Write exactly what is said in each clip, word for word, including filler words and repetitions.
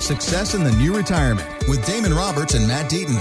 Success in the New Retirement with Damon Roberts and Matt Deaton.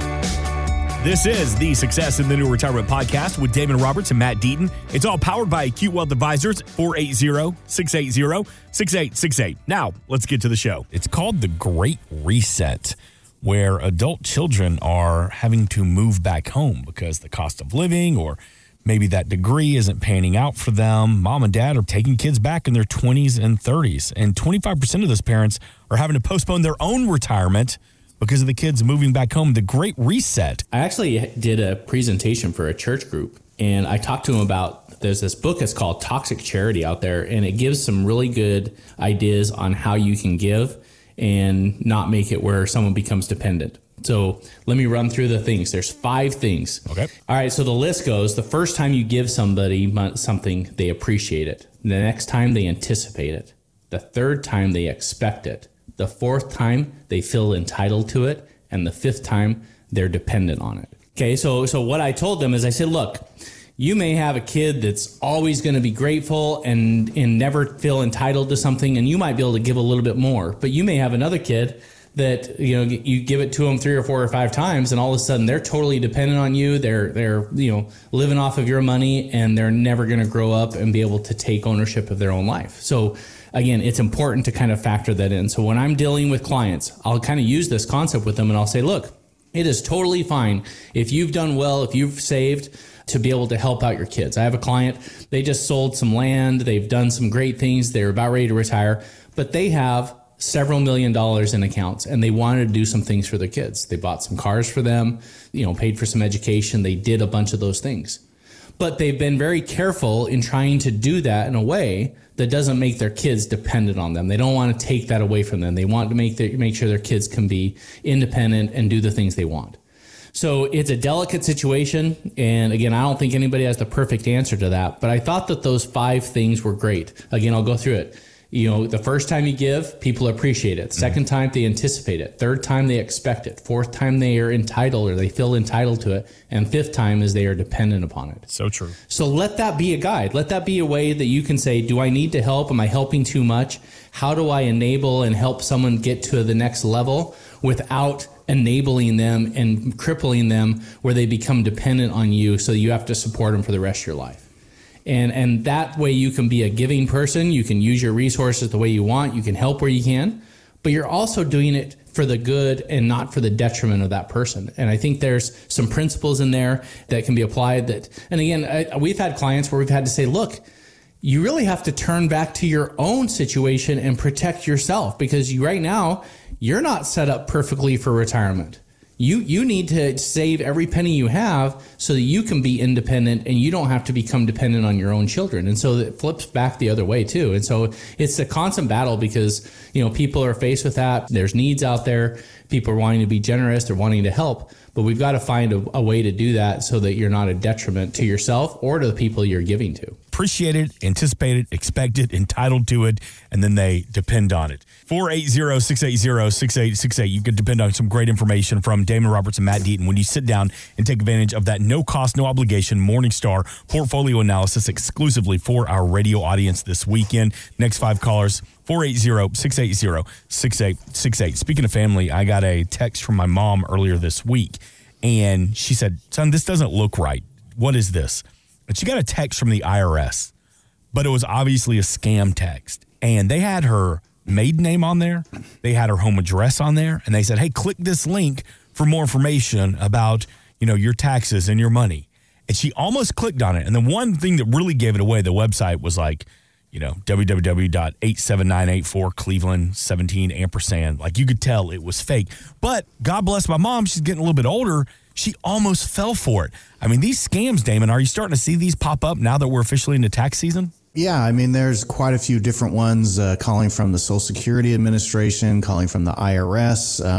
This is the Success in the New Retirement podcast with Damon Roberts and Matt Deaton. It's all powered by Acute Wealth Advisors, four eight zero, six eight zero, six eight six eight. Now, let's get to the show. It's called the Great Reset, where adult children are having to move back home because the cost of living or maybe that degree isn't panning out for them. Mom and dad are taking kids back in their twenties and thirties, and twenty-five percent of those parents are having to postpone their own retirement because of the kids moving back home. The Great Reset. I actually did a presentation for a church group, and I talked to them about, there's this book that's called Toxic Charity out there, and it gives some really good ideas on how you can give and not make it where someone becomes dependent. So let me run through the things. There's five things. Okay. All right. So the list goes, the first time you give somebody something, they appreciate it. The next time they anticipate it. The third time they expect it. The fourth time they feel entitled to it. And the fifth time they're dependent on it. Okay. So, so what I told them is I said, look, you may have a kid that's always going to be grateful and, and never feel entitled to something. And you might be able to give a little bit more, but you may have another kid that, you know, you give it to them three or four or five times and all of a sudden they're totally dependent on you. They're, they're, you know, living off of your money and they're never going to grow up and be able to take ownership of their own life. So again, it's important to kind of factor that in. So when I'm dealing with clients, I'll kind of use this concept with them and I'll say, look, it is totally fine if you've done well, if you've saved, to be able to help out your kids. I have a client, they just sold some land. They've done some great things. They're about ready to retire, but they have several million dollars in accounts and they wanted to do some things for their kids. They bought some cars for them, you know, paid for some education. They did a bunch of those things, but they've been very careful in trying to do that in a way that doesn't make their kids dependent on them. They don't want to take that away from them. They want to make their, make sure their kids can be independent and do the things they want. So it's a delicate situation. And again, I don't think anybody has the perfect answer to that, but I thought that those five things were great. Again, I'll go through it. You know, the first time you give, people appreciate it. Second mm-hmm. time, they anticipate it. Third time, they expect it. Fourth time, they are entitled or they feel entitled to it. And fifth time is they are dependent upon it. So true. So let that be a guide. Let that be a way that you can say, do I need to help? Am I helping too much? How do I enable and help someone get to the next level without enabling them and crippling them where they become dependent on you so you have to support them for the rest of your life? And and that way you can be a giving person. You can use your resources the way you want. You can help where you can, but you're also doing it for the good and not for the detriment of that person. And I think there's some principles in there that can be applied that, and again, I, we've had clients where we've had to say, look, you really have to turn back to your own situation and protect yourself because you right now, you're not set up perfectly for retirement. You you need to save every penny you have so that you can be independent and you don't have to become dependent on your own children. And so it flips back the other way too. And so it's a constant battle because, you know, people are faced with that. There's needs out there. People are wanting to be generous. They're wanting to help. But we've got to find a, a way to do that so that you're not a detriment to yourself or to the people you're giving to. Appreciate it, anticipate it, expect it, entitled to it, and then they depend on it. four eight zero, six eight zero, six eight six eight. You can depend on some great information from Damon Roberts and Matt Deaton when you sit down and take advantage of that no-cost, no-obligation Morningstar portfolio analysis exclusively for our radio audience this weekend. Next five callers, four eight zero, six eight zero, six eight six eight. Speaking of family, I got a text from my mom earlier this week, and she said, son, this doesn't look right. What is this? And she got a text from the I R S, but it was obviously a scam text. And they had her maiden name on there. They had her home address on there. And they said, hey, click this link for more information about, you know, your taxes and your money. And she almost clicked on it. And the one thing that really gave it away, the website was like, you know, w w w dot eight seven nine eight four Cleveland seventeen ampersand. Like you could tell it was fake. But God bless my mom. She's getting a little bit older. She almost fell for it. I mean, these scams, Damon, are you starting to see these pop up now that we're officially into tax season? Yeah, I mean, there's quite a few different ones uh, calling from the Social Security Administration, calling from the I R S, um,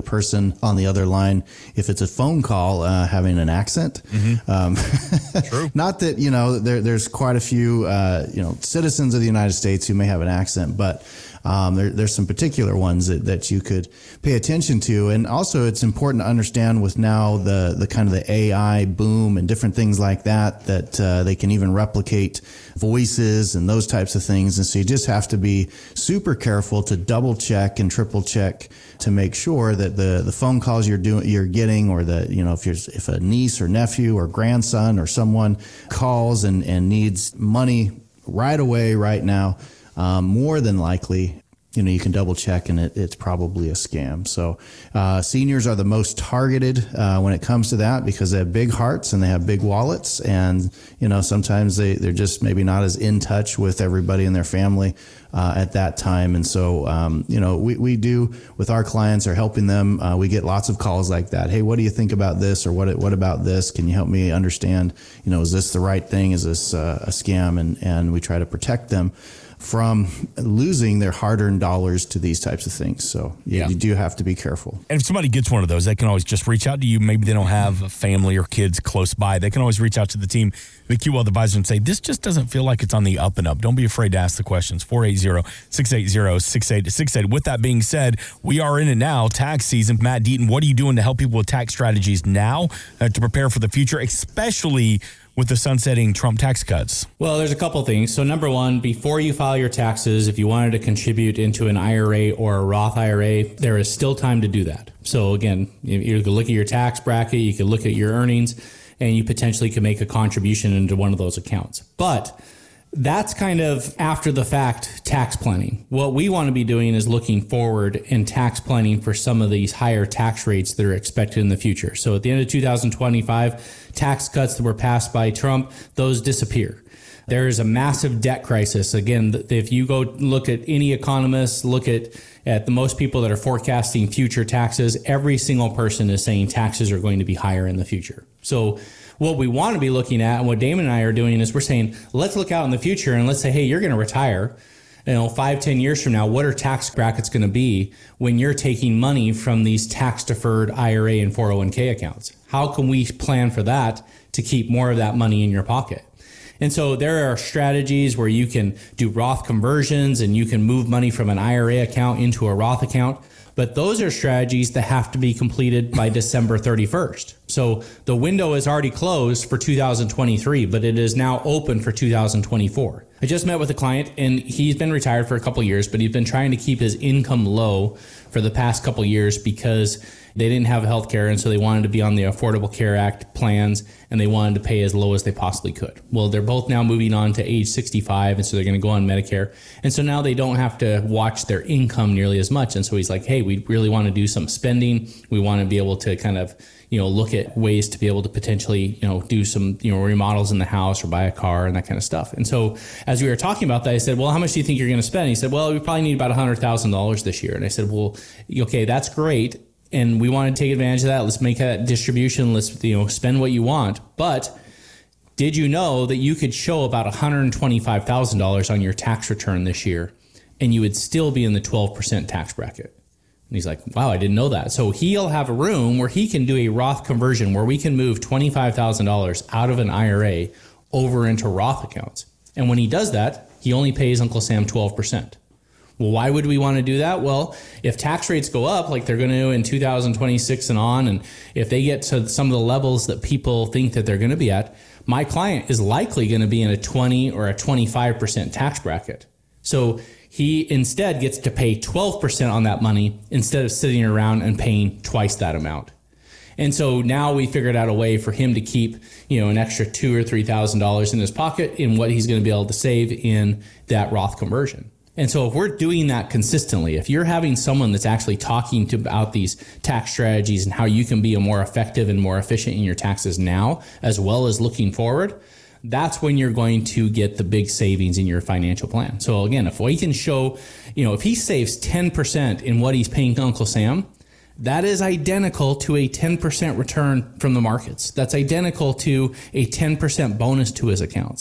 person on the other line, if it's a phone call, uh, having an accent. Mm-hmm. Um, True. Not that, you know, there, there's quite a few, uh, you know, citizens of the United States who may have an accent, but Um, there, there's some particular ones that, that you could pay attention to. And also it's important to understand with now the, the kind of the A I boom and different things like that, that uh, they can even replicate voices and those types of things. And so you just have to be super careful to double check and triple check to make sure that the, the phone calls you're doing, you're getting, or the, you know, if you're, if a niece or nephew or grandson or someone calls and, and needs money right away, right now, Um, more than likely, you know, you can double check and it, it's probably a scam. So uh, seniors are the most targeted uh, when it comes to that because they have big hearts and they have big wallets. And, you know, sometimes they, they're just maybe not as in touch with everybody in their family uh, at that time. And so, um, you know, we, we do with our clients are helping them. Uh, we get lots of calls like that. Hey, what do you think about this? Or what, what about this? Can you help me understand, you know, is this the right thing? Is this uh, a scam? And, and we try to protect them from losing their hard-earned dollars to these types of things. So yeah, you do have to be careful. And if somebody gets one of those, they can always just reach out to you. Maybe they don't have a family or kids close by. They can always reach out to the team, the Q Wealth Advisor, and say, this just doesn't feel like it's on the up and up. Don't be afraid to ask the questions. four eight zero, six eight zero, six eight six eight. With that being said, we are in it now, tax season. Matt Deaton, what are you doing to help people with tax strategies now uh, to prepare for the future, especially with the sunsetting Trump tax cuts? Well, there's a couple things. So number one, before you file your taxes, if you wanted to contribute into an I R A or a Roth I R A, there is still time to do that. So again, you can look at your tax bracket, you can look at your earnings, and you potentially can make a contribution into one of those accounts. But that's kind of after the fact tax planning. What we want to be doing is looking forward and tax planning for some of these higher tax rates that are expected in the future. So at the end of two thousand twenty-five, tax cuts that were passed by Trump, those disappear. There is a massive debt crisis. Again, if you go look at any economists, look at, at the most people that are forecasting future taxes, every single person is saying taxes are going to be higher in the future. So what we want to be looking at, and what Damon and I are doing, is we're saying, let's look out in the future and let's say, hey, you're going to retire. You know, five, ten years from now, what are tax brackets going to be when you're taking money from these tax deferred I R A and four oh one k accounts? How can we plan for that to keep more of that money in your pocket? And so there are strategies where you can do Roth conversions and you can move money from an I R A account into a Roth account. But those are strategies that have to be completed by December thirty-first. So the window is already closed for two thousand twenty-three, but it is now open for two thousand twenty-four. I just met with a client and he's been retired for a couple of years, but he's been trying to keep his income low for the past couple of years because they didn't have health care. And so they wanted to be on the Affordable Care Act plans and they wanted to pay as low as they possibly could. Well, they're both now moving on to age sixty-five. And so they're going to go on Medicare. And so now they don't have to watch their income nearly as much. And so he's like, hey, we really want to do some spending. We want to be able to kind of, you know, look at ways to be able to potentially, you know, do some, you know, remodels in the house or buy a car and that kind of stuff. And so as we were talking about that, I said, well, how much do you think you're going to spend? He said, well, we probably need about one hundred thousand dollars this year. And I said, well, okay, that's great. And we want to take advantage of that. Let's make that distribution. Let's, you know, spend what you want. But did you know that you could show about one hundred twenty-five thousand dollars on your tax return this year and you would still be in the twelve percent tax bracket? And he's like, wow, I didn't know that. So he'll have a room where he can do a Roth conversion where we can move twenty-five thousand dollars out of an I R A over into Roth accounts. And when he does that, he only pays Uncle Sam twelve percent. Well, why would we want to do that? Well, if tax rates go up like they're going to in two thousand twenty-six and on, and if they get to some of the levels that people think that they're going to be at, my client is likely going to be in a twenty or a twenty-five percent tax bracket. So he instead gets to pay twelve percent on that money instead of sitting around and paying twice that amount. And so now we figured out a way for him to keep, you know, an extra two or three thousand dollars in his pocket in what he's going to be able to save in that Roth conversion. And so if we're doing that consistently, if you're having someone that's actually talking to, about these tax strategies and how you can be a more effective and more efficient in your taxes now, as well as looking forward, that's when you're going to get the big savings in your financial plan. So again, if we can show, you know, if he saves ten percent in what he's paying Uncle Sam, that is identical to a ten percent return from the markets. That's identical to a ten percent bonus to his accounts.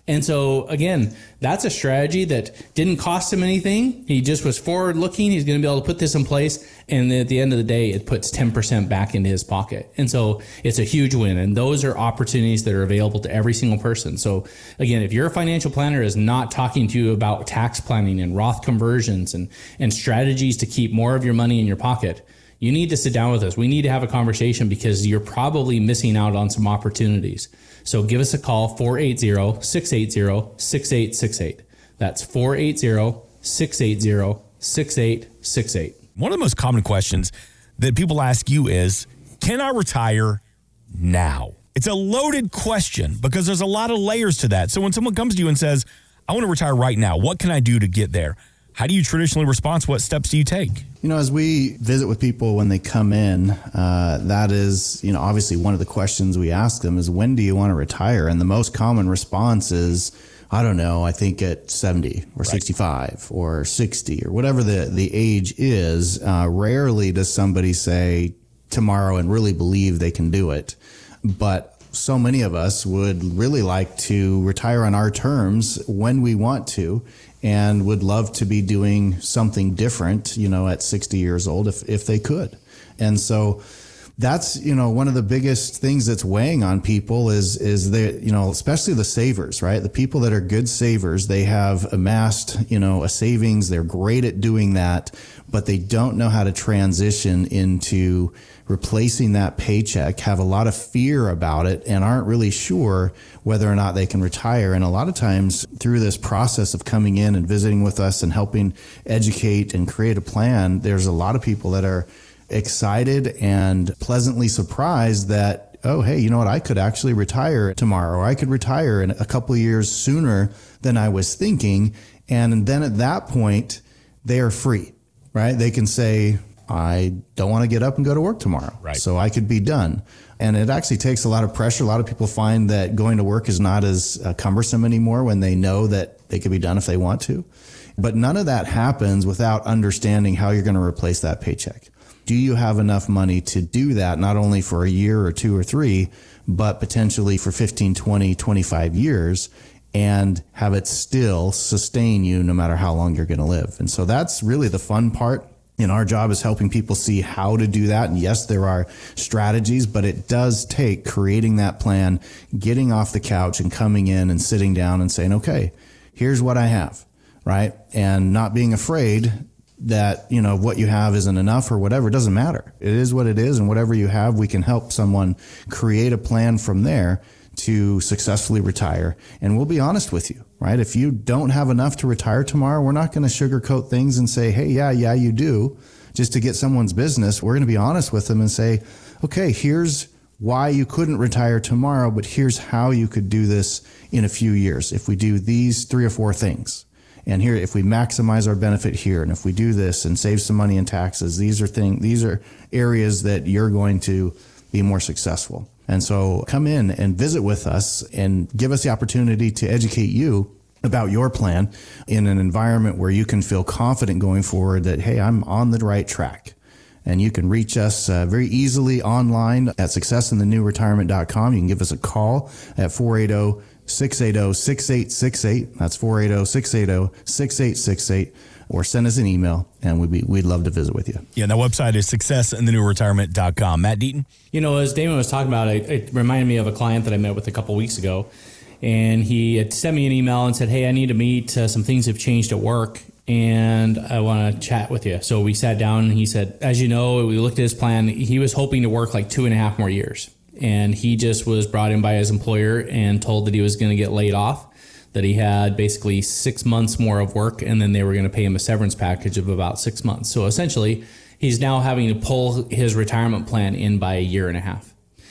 And so, again, that's a strategy that didn't cost him anything. He just was forward looking. He's going to be able to put this in place. And at the end of the day, it puts ten percent back into his pocket. And so it's a huge win. And those are opportunities that are available to every single person. So, again, if your financial planner is not talking to you about tax planning and Roth conversions and, and strategies to keep more of your money in your pocket, you need to sit down with us. We need to have a conversation because you're probably missing out on some opportunities. So give us a call, four eight zero, six eight zero, six eight six eight. That's four eight zero, six eight zero, six eight six eight. One of the most common questions that people ask you is, can I retire now? It's a loaded question because there's a lot of layers to that. So when someone comes to you and says, I want to retire right now, what can I do to get there? How do you traditionally respond? What steps do you take? You know, as we visit with people when they come in, uh, that is, you know, obviously one of the questions we ask them is, when do you want to retire? And the most common response is, I don't know, I think at seventy or right. sixty-five or sixty or whatever the, the age is. Uh, rarely does somebody say tomorrow and really believe they can do it. But so many of us would really like to retire on our terms when we want to, and would love to be doing something different, you know, at sixty years old if, if they could. And so that's, you know, one of the biggest things that's weighing on people is, is the, you know, especially the savers, right? The people that are good savers, they have amassed, you know, a savings. They're great at doing that, but they don't know how to transition into replacing that paycheck, have a lot of fear about it, and aren't really sure whether or not they can retire. And a lot of times through this process of coming in and visiting with us and helping educate and create a plan, there's a lot of people that are excited and pleasantly surprised that, oh, hey, you know what? I could actually retire tomorrow, or I could retire in a couple of years sooner than I was thinking. And then at that point, they are free, right? They can say, I don't want to get up and go to work tomorrow. Right. So I could be done. And it actually takes a lot of pressure. A lot of people find that going to work is not as uh, cumbersome anymore when they know that they could be done if they want to. But none of that happens without understanding how you're going to replace that paycheck. Do you have enough money to do that, not only for a year or two or three, but potentially for fifteen, twenty, twenty-five years, and have it still sustain you no matter how long you're going to live? And so that's really the fun part. And our job is helping people see how to do that. And yes, there are strategies, but it does take creating that plan, getting off the couch and coming in and sitting down and saying, okay, here's what I have, right? And not being afraid that, you know, what you have isn't enough or whatever. It doesn't matter. It is what it is. And whatever you have, we can help someone create a plan from there to successfully retire. And we'll be honest with you, right? If you don't have enough to retire tomorrow, we're not going to sugarcoat things and say, hey, yeah, yeah, you do, just to get someone's business. We're going to be honest with them and say, okay, here's why you couldn't retire tomorrow, but here's how you could do this in a few years. If we do these three or four things, and here, if we maximize our benefit here, and if we do this and save some money in taxes, these are things, these are areas that you're going to be more successful. And so come in and visit with us and give us the opportunity to educate you about your plan in an environment where you can feel confident going forward that, hey, I'm on the right track. And you can reach us uh, very easily online at success in the new retirement dot com. You can give us a call at four eight zero, six eight zero, six eight six eight. That's four eight zero, six eight zero, six eight six eight. Or send us an email, and we'd, be, we'd love to visit with you. Yeah, and that website is success in the new retirement dot com. Matt Deaton? You know, as Damon was talking about, it, it reminded me of a client that I met with a couple weeks ago. And he had sent me an email and said, hey, I need to meet. Uh, some things have changed at work, and I want to chat with you. So we sat down, and he said, as you know, we looked at his plan. He was hoping to work like two and a half more years. And he just was brought in by his employer and told that he was going to get laid off, that he had basically six months more of work, and then they were going to pay him a severance package of about six months. So essentially, he's now having to pull his retirement plan in by a year and a half.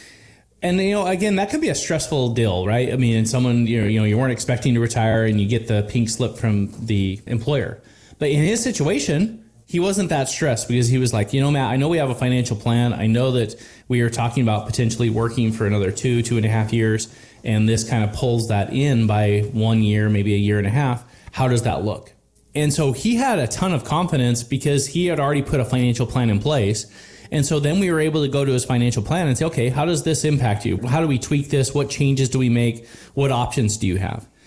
And, you know, again, that could be a stressful deal, right? I mean, and someone, you know, you know, you weren't expecting to retire and you get the pink slip from the employer. But in his situation, he wasn't that stressed because he was like, you know, Matt, I know we have a financial plan. I know that we are talking about potentially working for another two, two and a half years. And this kind of pulls that in by one year, maybe a year and a half. How does that look? And so he had a ton of confidence because he had already put a financial plan in place. And so then we were able to go to his financial plan and say, okay, how does this impact you? How do we tweak this? What changes do we make? What options do you have?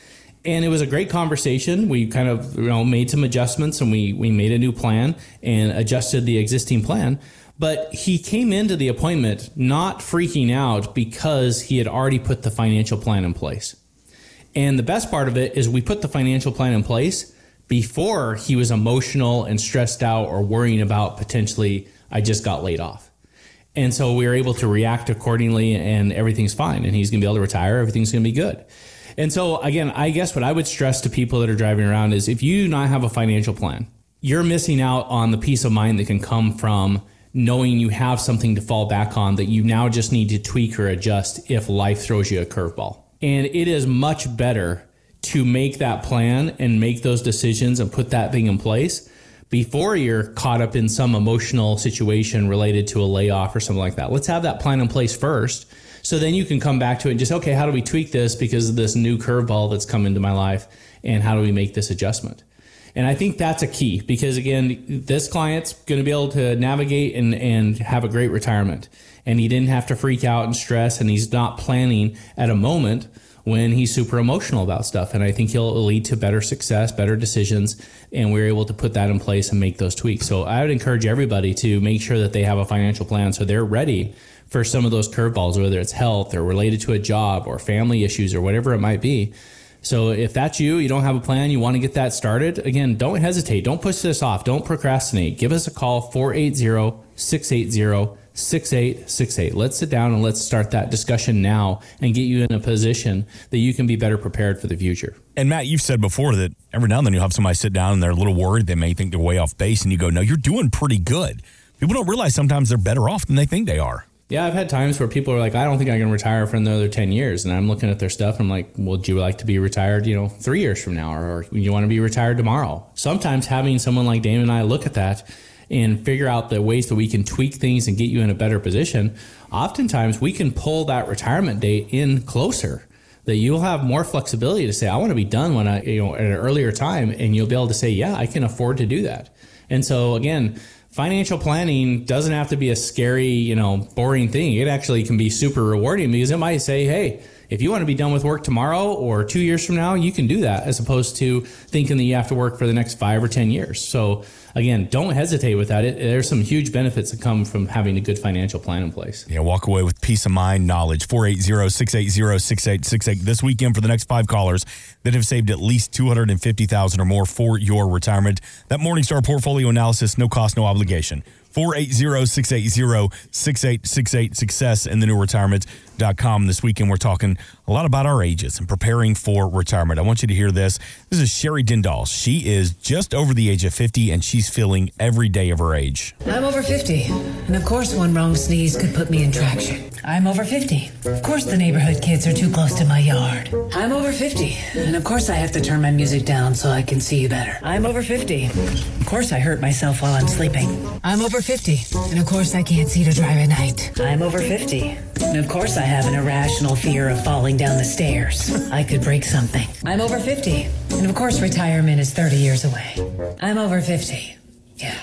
And it was a great conversation. We kind of, you know, made some adjustments, and we we made a new plan and adjusted the existing plan. But he came into the appointment not freaking out because he had already put the financial plan in place. And the best part of it is we put the financial plan in place before he was emotional and stressed out or worrying about potentially, I just got laid off. And so we were able to react accordingly, and everything's fine. And he's going to be able to retire. Everything's going to be good. And so, again, I guess what I would stress to people that are driving around is if you do not have a financial plan, you're missing out on the peace of mind that can come from knowing you have something to fall back on that you now just need to tweak or adjust if life throws you a curveball. And it is much better to make that plan and make those decisions and put that thing in place before you're caught up in some emotional situation related to a layoff or something like that. Let's have that plan in place first. So then you can come back to it and just, okay, how do we tweak this because of this new curveball that's come into my life, and how do we make this adjustment? And I think that's a key because, again, this client's going to be able to navigate and, and have a great retirement. And he didn't have to freak out and stress, and he's not planning at a moment when he's super emotional about stuff. And I think he'll lead to better success, better decisions, and we're able to put that in place and make those tweaks. So I would encourage everybody to make sure that they have a financial plan so they're ready for some of those curveballs, whether it's health or related to a job or family issues or whatever it might be. So if that's you, you don't have a plan, you want to get that started, again, don't hesitate. Don't push this off. Don't procrastinate. Give us a call, four eight zero, six eight zero, six eight six eight. Let's sit down and let's start that discussion now and get you in a position that you can be better prepared for the future. And Matt, you've said before that every now and then you'll have somebody sit down and they're a little worried. They may think they're way off base, and you go, no, you're doing pretty good. People don't realize sometimes they're better off than they think they are. Yeah, I've had times where people are like, I don't think I can retire for another ten years. And I'm looking at their stuff. And I'm like, well, would you like to be retired, you know, three years from now? Or, or you want to be retired tomorrow? Sometimes having someone like Damon and I look at that and figure out the ways that we can tweak things and get you in a better position. Oftentimes we can pull that retirement date in closer, that you'll have more flexibility to say, I want to be done when I, you know, at an earlier time. And you'll be able to say, yeah, I can afford to do that. And so again, financial planning doesn't have to be a scary, you know, boring thing. It actually can be super rewarding because it might say, hey, if you want to be done with work tomorrow or two years from now, you can do that, as opposed to thinking that you have to work for the next five or ten years. So again, don't hesitate with that. It, there's some huge benefits that come from having a good financial plan in place. Yeah, walk away with peace of mind, knowledge. four eight zero, six eight zero, six eight six eight this weekend for the next five callers that have saved at least two hundred fifty thousand dollars or more for your retirement. That Morningstar portfolio analysis, no cost, no obligation. four eight zero, six eight zero, six eight six eight, success in the new retirement dot com. This weekend, we're talking a lot about our ages and preparing for retirement. I want you to hear this. This is Sherry Dindal. She is just over the age of fifty, and she's feeling every day of her age. I'm over fifty, and of course one wrong sneeze could put me in traction. I'm over fifty. Of course the neighborhood kids are too close to my yard. I'm over fifty, and of course I have to turn my music down so I can see you better. I'm over fifty. Of course I hurt myself while I'm sleeping. I'm over fifty, and of course I can't see to drive at night. I'm over fifty, and of course I have an irrational fear of falling down the stairs. I could break something. I'm over fifty, and of course retirement is thirty years away. I'm over fifty. Yeah.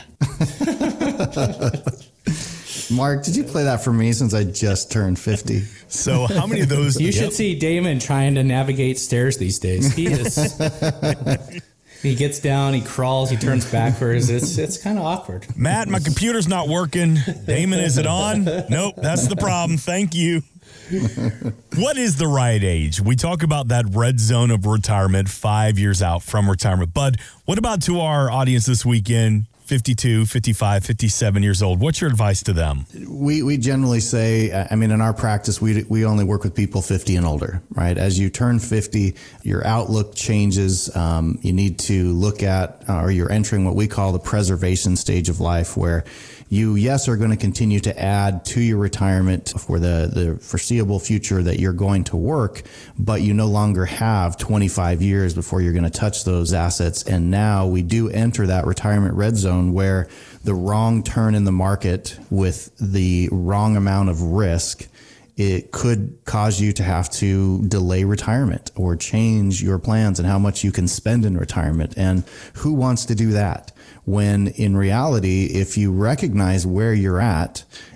Mark, did you play that for me since I just turned fifty? So how many of those? You yep. should see Damon trying to navigate stairs these days. He is... He gets down, he crawls, he turns backwards. It's it's kind of awkward. Matt, my computer's not working. Damon, is it on? Nope, that's the problem. Thank you. What is the right age? We talk about that red zone of retirement, five years out from retirement. But what about to our audience this weekend, fifty-two, fifty-five, fifty-seven years old? What's your advice to them? We we generally say, I mean, in our practice, we we only work with people fifty and older, right? As you turn fifty, your outlook changes. Um, you need to look at, uh, or you're entering what we call the preservation stage of life, where you, yes, are going to continue to add to your retirement for the, the foreseeable future that you're going to work, but you no longer have twenty-five years before you're going to touch those assets. And now we do enter that retirement red zone where the wrong turn in the market with the wrong amount of risk, it could cause you to have to delay retirement or change your plans and how much you can spend in retirement. And who wants to do that? When in reality, if you recognize where you're at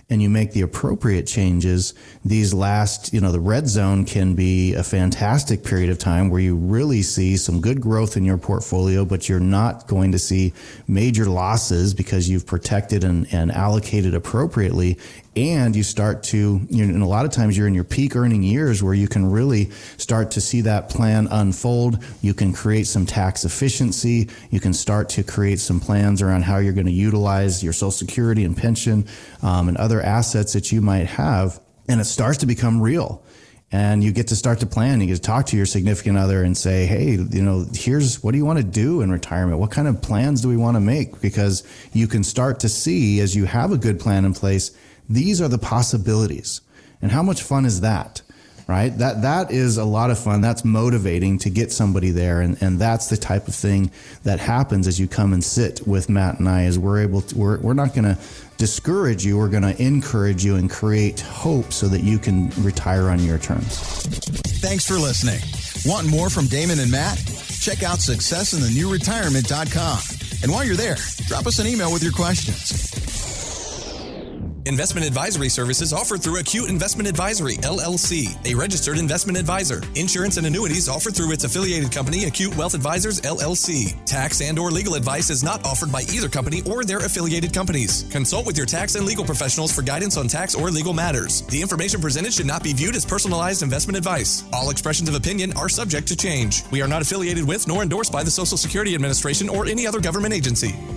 and you make the appropriate changes, these last, you know, the red zone can be a fantastic period of time where you really see some good growth in your portfolio, but you're not going to see major losses because you've protected and, and allocated appropriately. And you start to, you know, and a lot of times you're in your peak earning years where you can really start to see that plan unfold. You can create some tax efficiency. You can start to create some plans around how you're going to utilize your Social Security and pension um, and other assets that you might have. And it starts to become real. And you get to start to plan. You get to talk to your significant other and say, hey, you know, here's what do you want to do in retirement? What kind of plans do we want to make? Because you can start to see, as you have a good plan in place, these are the possibilities. And how much fun is that? Right? That that is a lot of fun. That's motivating to get somebody there. And, and that's the type of thing that happens as you come and sit with Matt and I, is we're able to, we're, we're not going to discourage you. We're going to encourage you and create hope so that you can retire on your terms. Thanks for listening. Want more from Damon and Matt? Check out success in the new retirement dot com. And while you're there, drop us an email with your questions. Investment advisory services offered through Acute Investment Advisory, L L C, a registered investment advisor. Insurance and annuities offered through its affiliated company, Acute Wealth Advisors, L L C. Tax and or legal advice is not offered by either company or their affiliated companies. Consult with your tax and legal professionals for guidance on tax or legal matters. The information presented should not be viewed as personalized investment advice. All expressions of opinion are subject to change. We are not affiliated with nor endorsed by the Social Security Administration or any other government agency.